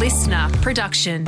listener production.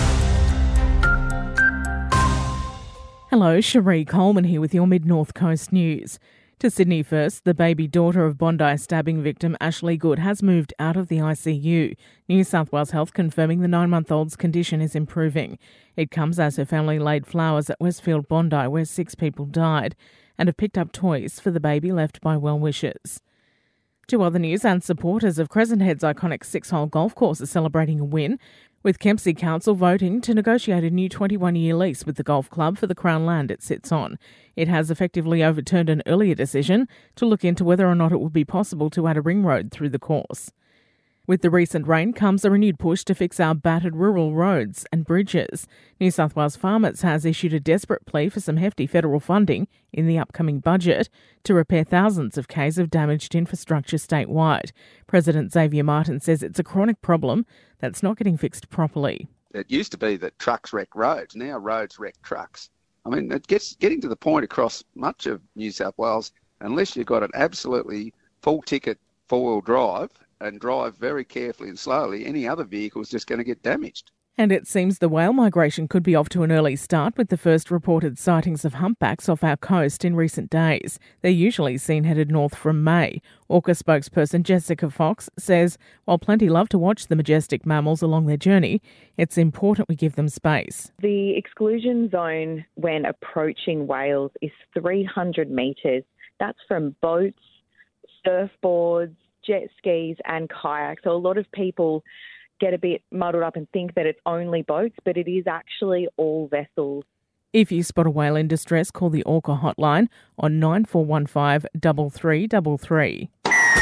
Hello, Cherie Coleman here with your Mid-North Coast news. To Sydney first, the baby daughter of Bondi stabbing victim Ashley Good has moved out of the ICU. New South Wales Health confirming the 9-month-old's condition is improving. It comes as her family laid flowers at Westfield Bondi, where 6 people died, and have picked up toys for the baby left by well-wishers. To other news, and supporters of Crescent Head's iconic 6-hole golf course are celebrating a win, with Kempsey Council voting to negotiate a new 21-year lease with the golf club for the Crown land it sits on. It has effectively overturned an earlier decision to look into whether or not it would be possible to add a ring road through the course. With the recent rain comes a renewed push to fix our battered rural roads and bridges. New South Wales Farmers has issued a desperate plea for some hefty federal funding in the upcoming budget to repair thousands of k's of damaged infrastructure statewide. President Xavier Martin says it's a chronic problem that's not getting fixed properly. It used to be that trucks wreck roads. Now roads wreck trucks. I mean, it gets getting to the point across much of New South Wales, unless you've got an absolutely full-ticket four-wheel drive and drive very carefully and slowly, any other vehicle is just going to get damaged. And it seems the whale migration could be off to an early start, with the first reported sightings of humpbacks off our coast in recent days. They're usually seen headed north from May. Orca spokesperson Jessica Fox says while plenty love to watch the majestic mammals along their journey, it's important we give them space. The exclusion zone when approaching whales is 300 metres. That's from boats, surfboards, jet skis and kayaks. So a lot of people get a bit muddled up and think that it's only boats, but it is actually all vessels. If you spot a whale in distress, call the Orca hotline on 9415 3333.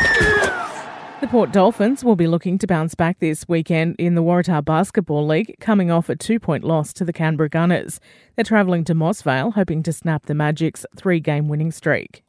The Port Dolphins will be looking to bounce back this weekend in the Waratah Basketball League, coming off a 2-point loss to the Canberra Gunners. They're travelling to Mossvale, hoping to snap the Magic's 3-game winning streak.